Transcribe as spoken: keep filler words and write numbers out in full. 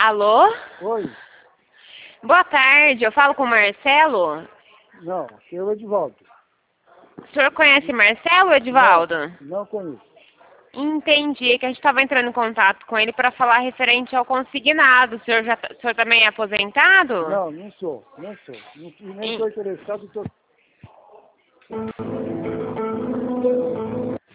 Alô? Oi? Boa tarde, eu falo com o Marcelo? Não, aqui é o Edivaldo. O senhor conhece Marcelo, Edivaldo? Não, não conheço. Entendi, que a gente estava entrando em contato com ele para falar referente ao consignado. O senhor, já, o senhor também é aposentado? Não, não sou, não sou. Não, nem estou interessado, estou...